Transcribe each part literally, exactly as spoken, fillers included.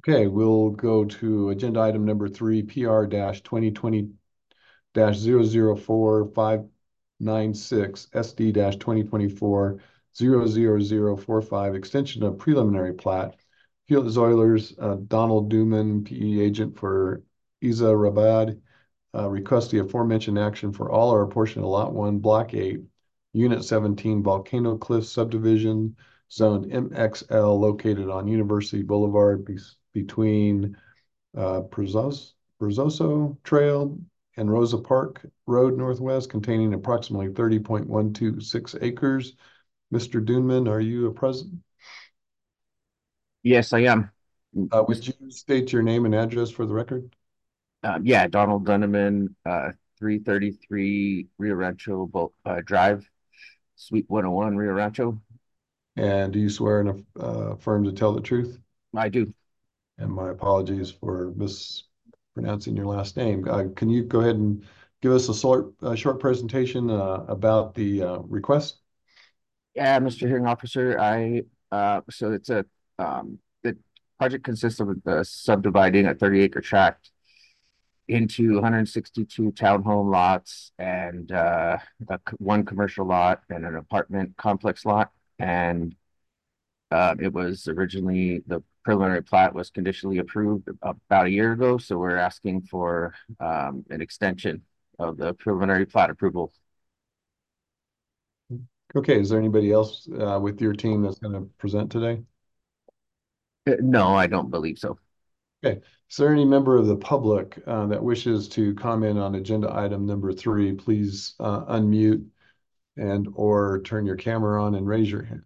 Okay, we'll go to agenda item number three, P R twenty twenty zero zero four five nine six, S D twenty twenty-four zero zero zero four five, extension of preliminary plat. Felix Oilers, uh, Donald Newman, P E agent for Isa Rabad, uh, request the aforementioned action for all or a portion of Lot One, Block Eight, Unit seventeen, Volcano Cliff subdivision, zoned M X L, located on University Boulevard be between uh, Brazos, Brazoso Trail and Rosa Park Road Northwest, containing approximately thirty point one two six acres. Mister Dunman, are you a present? Yes, I am. Uh, would Mis- you state your name and address for the record? Um, yeah, Donald Dunneman, uh, three thirty-three Rio Rancho Bo uh, Drive, Suite one oh one, Rio Rancho. And do you swear in a uh, firm to tell the truth? I do. And my apologies for mispronouncing your last name. Uh, can you go ahead and give us a short, a short presentation uh, about the uh, request? Yeah, Mister Hearing Officer, I uh, so it's a um, the project consists of uh, subdividing a thirty acre tract into one hundred sixty-two townhome lots and uh, a c one commercial lot and an apartment complex lot. And Uh, it was originally the preliminary plat was conditionally approved about a year ago, so we're asking for um, an extension of the preliminary plat approval. Okay, is there anybody else uh, with your team that's going to present today? Uh, No, I don't believe so. Okay, is there any member of the public uh, that wishes to comment on agenda item number three? Please uh, unmute and or turn your camera on and raise your hand.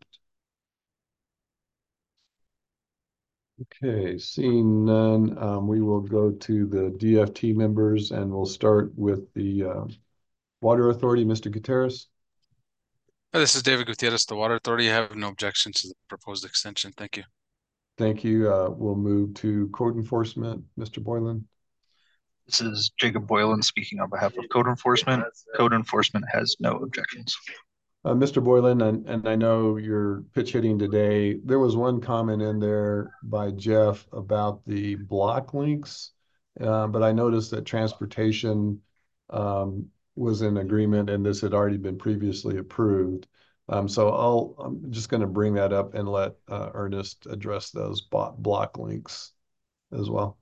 Okay, seeing none, um, we will go to the D F T members and we'll start with the uh, Water Authority, Mister Gutierrez. Hi, this is David Gutierrez, the Water Authority. I have no objection to the proposed extension. Thank you. Thank you. Uh, we'll move to Code Enforcement, Mister Boylan. This is Jacob Boylan speaking on behalf of Code Enforcement. Code Enforcement has no objections. Uh, Mister Boylan, and, and I know you're pitch hitting today. There was one comment in there by Jeff about the block links, uh, but I noticed that transportation um, was in agreement and this had already been previously approved. Um, so I'll, I'm just going to bring that up and let uh, Ernest address those block links as well.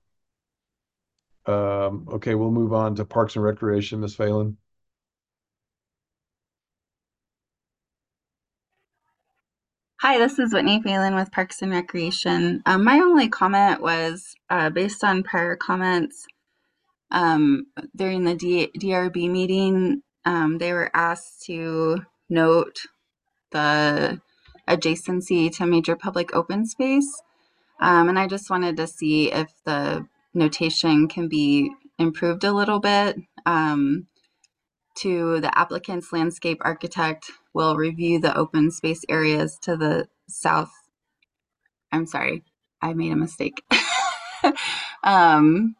Um, okay, we'll move on to Parks and Recreation, Miz Phelan. Hi, this is Whitney Phelan with Parks and Recreation. Um, my only comment was uh, based on prior comments um, during the D- DRB meeting. Um, they were asked to note the adjacency to major public open space. Um, and I just wanted to see if the notation can be improved a little bit. Um, to the applicant's landscape architect will review the open space areas to the south. I'm sorry, I made a mistake. um,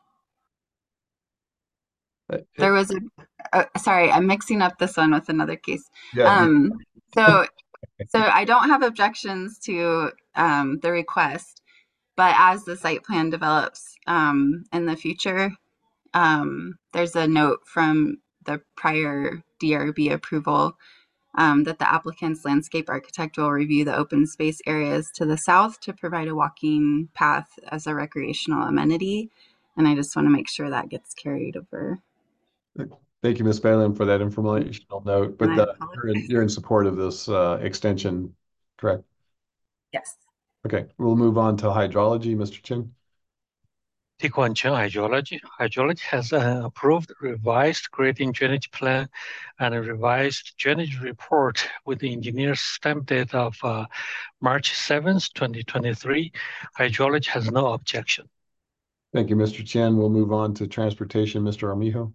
Uh, there it- was a, uh, sorry, I'm mixing up this one with another case. Yeah, you, Um, so, so I don't have objections to um, the request, but as the site plan develops um, in the future, um, there's a note from the prior D R B approval um, that the applicant's landscape architect will review the open space areas to the south to provide a walking path as a recreational amenity. And I just want to make sure that gets carried over. Thank you, Miz Phelan, for that informational note. And But I uh, apologize. you're in, you're in support of this uh, extension, correct? Yes. Okay, we'll move on to hydrology, Mister Chin. Tiquan Hydrology. Hydrology has uh, approved revised grading drainage plan and a revised drainage report with the engineer's stamp date of uh, March seventh, twenty twenty-three. Hydrology has no objection. Thank you, Mister Chen. We'll move on to transportation, Mister Armijo.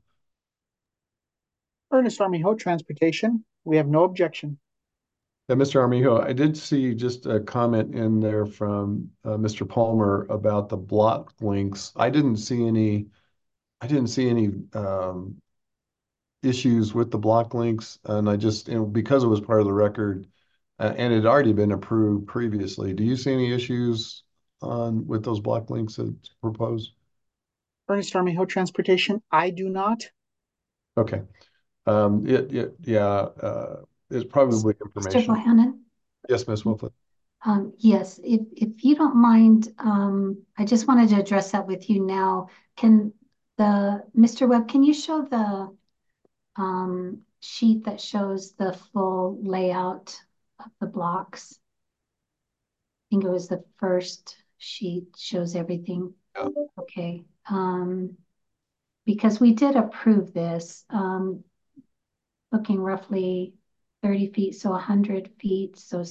Ernest Armijo, Transportation. We have no objection. Yeah, Mister Armijo, I did see just a comment in there from uh, Mister Palmer about the block links. I didn't see any, I didn't see any um, issues with the block links, and I just, and because it was part of the record, uh, and it had already been approved previously. Do you see any issues on with those block links that's proposed? Ernest Armijo Transportation, I do not. Okay. Um, it, it, yeah, uh, it's probably Mister information. Bohannon? Yes, Miz Wolfley. Um, yes, if, if you don't mind, um, I just wanted to address that with you now. Can the, Mister Webb, can you show the um, sheet that shows the full layout of the blocks? I think it was the first sheet, shows everything. Yeah. Okay. Um, because we did approve this, um, looking roughly thirty feet, so one hundred feet, so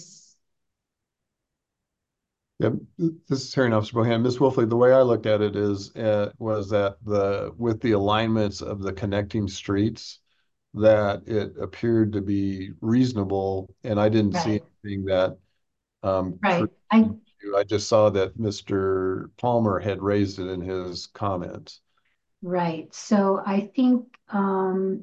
Yep, this is Hearing Officer Bohan. Miz Wolfley, the way I looked at it is, uh, was that the, with the alignments of the connecting streets, that it appeared to be reasonable, and I didn't see right. anything that, um, Right. I, I just saw that Mister Palmer had raised it in his comments. right. So I think, um,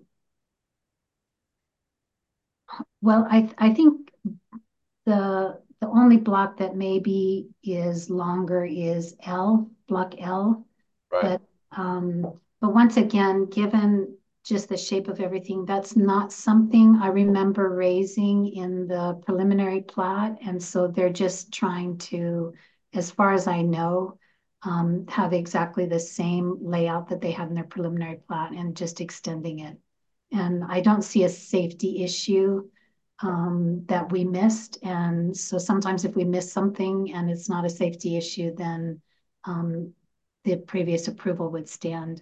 well, I, I think the, the only block that maybe is longer is L, block L. Right. But, um, but once again, given just the shape of everything, that's not something I remember raising in the preliminary plat. And so they're just trying to, as far as I know, um, have exactly the same layout that they had in their preliminary plat and just extending it. And I don't see a safety issue um, that we missed. And so sometimes if we miss something and it's not a safety issue, then um, the previous approval would stand.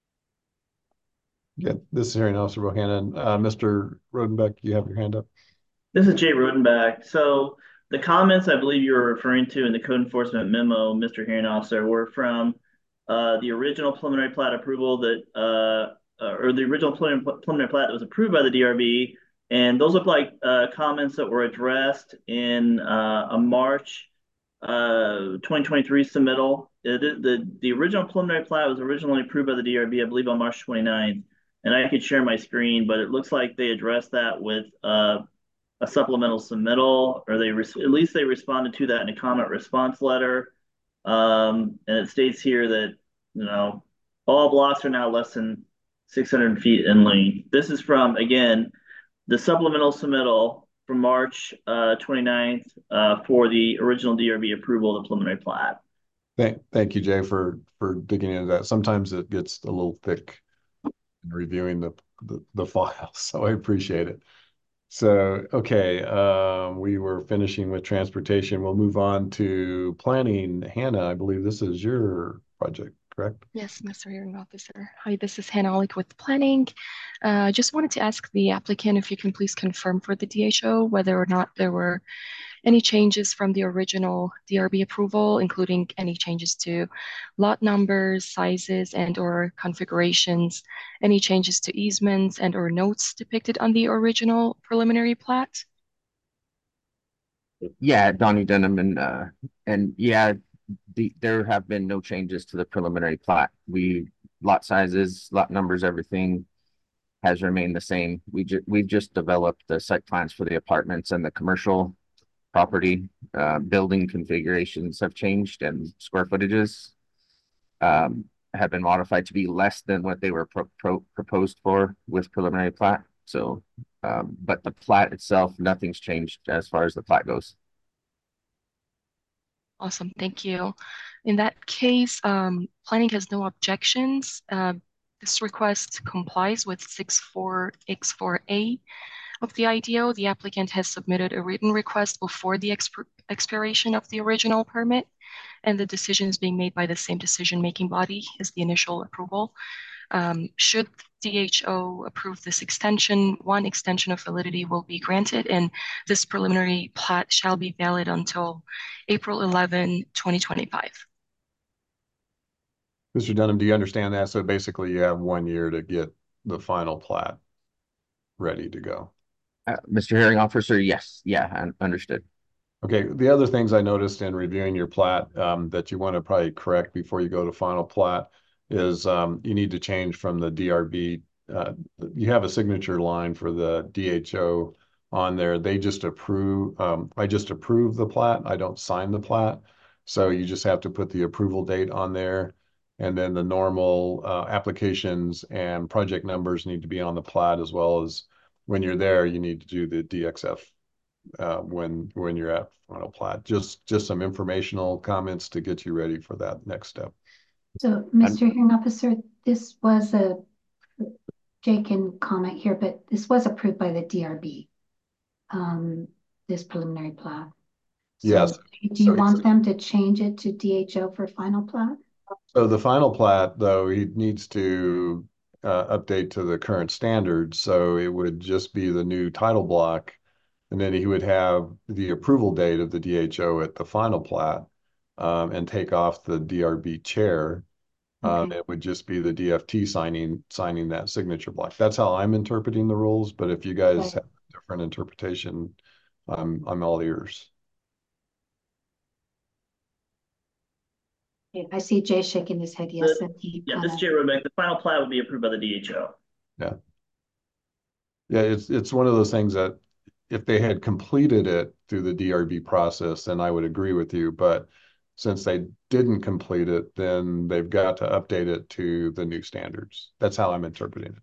Yeah, this is Hearing Officer Bohannon. Uh, Mister Rodenbeck, you have your hand up. This is Jay Rodenbach. So the comments I believe you were referring to in the code enforcement memo, Mister Hearing Officer, were from uh, the original preliminary plat approval that, uh, uh, or the original preliminary, preliminary plat that was approved by the D R B. And those look like uh, comments that were addressed in uh, a March uh, twenty twenty-three submittal. It, the, the original preliminary plat was originally approved by the D R B, I believe on March twenty-ninth. And I could share my screen, but it looks like they addressed that with uh, a supplemental submittal, or they at least they responded to that in a comment response letter. Um, and it states here that, you know, all blocks are now less than six hundred feet in length. This is from, again, the supplemental submittal from March uh, twenty-ninth uh, for the original D R B approval of the preliminary plat. Thank, thank you, Jay, for, for digging into that. Sometimes it gets a little thick in reviewing the, the, the file, so I appreciate it. So, okay, um, we were finishing with transportation. We'll move on to planning. Hannah, I believe this is your project, correct? Yes, Mister Hearing Officer. Hi, this is Hannah Olick with planning. I uh, just wanted to ask the applicant if you can please confirm for the D H O whether or not there were any changes from the original D R B approval, including any changes to lot numbers, sizes, and or configurations, any changes to easements and or notes depicted on the original preliminary plat? Yeah, Donnie Denham, and uh, and yeah, the, there have been no changes to the preliminary plat. We lot sizes, lot numbers, everything has remained the same. We ju we've just developed the site plans for the apartments and the commercial property. Uh, building configurations have changed, and square footages um, have been modified to be less than what they were pro pro proposed for with preliminary plat. So, um, but the plat itself, nothing's changed as far as the plat goes. Awesome, thank you. In that case, um, planning has no objections. Uh, this request complies with six four X four A of the I D O. The applicant has submitted a written request before the exp expiration of the original permit, and the decision is being made by the same decision-making body as the initial approval. Um, should D H O approve this extension, one extension of validity will be granted, and this preliminary plat shall be valid until April eleventh, twenty twenty-five. Mister Dunham, do you understand that? So basically you have one year to get the final plat ready to go. Uh, Mister Hearing Officer, yes, yeah, understood. Okay, the other things I noticed in reviewing your plat um, that you want to probably correct before you go to final plat is um, you need to change from the D R B. Uh, you have a signature line for the D H O on there. They just approve, um, I just approve the plat. I don't sign the plat. So you just have to put the approval date on there. And then the normal uh, applications and project numbers need to be on the plat, as well as when you're there, you need to do the D X F uh, when when you're at final plat. Just just some informational comments to get you ready for that next step. So, Mister Hearing Officer, this was a, Jay can comment here, but this was approved by the D R B, um, this preliminary plat. So Yes. do you So want them to change it to D H O for final plat? So the final plat, though, he needs to uh, update to the current standards. So it would just be the new title block. And then he would have the approval date of the D H O at the final plat um, and take off the D R B chair. Um, Okay. it would just be the D F T signing signing that signature block. That's how I'm interpreting the rules. But if you guys Right. have a different interpretation, I'm I'm all ears. Okay, I see Jay shaking his head yes, The- and he Yeah, kind this of, Jay Rodenbeck, the final plat would be approved by the D H O. Yeah. Yeah, it's it's one of those things that if they had completed it through the D R B process, then I would agree with you. But since they didn't complete it, then they've got to update it to the new standards. That's how I'm interpreting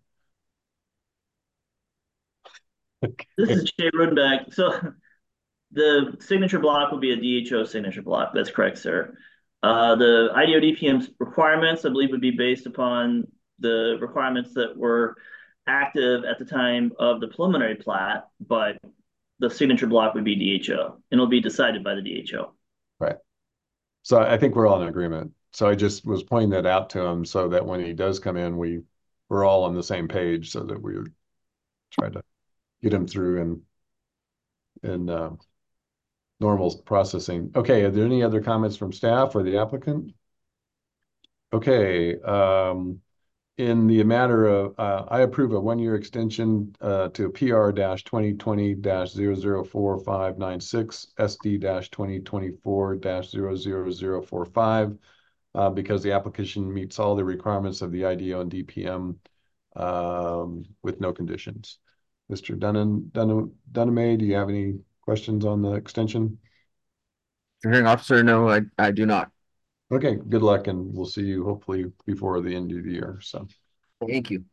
it. This is Jay Rodenbeck. So the signature block will be a D H O signature block. That's correct, sir. Uh, the I D O D P M's requirements, I believe, would be based upon the requirements that were active at the time of the preliminary plat, but the signature block would be D H O, and it'll be decided by the D H O. Right. So I think we're all in agreement. So I just was pointing that out to him so that when he does come in, we we're all on the same page, so that we try to get him through and and uh, normal processing. Okay, are there any other comments from staff or the applicant? Okay, um, in the matter of, uh, I approve a one-year extension uh, to P R twenty twenty dash zero zero four five nine six, S D twenty twenty-four dash zero zero zero four five, uh, because the application meets all the requirements of the I D O and D P M um, with no conditions. Mister Dunham, Dunham, Dunham, do you have any questions on the extension? Mister Hearing Officer, no, I, I do not. Okay, good luck, and we'll see you hopefully before the end of the year. So, Thank you.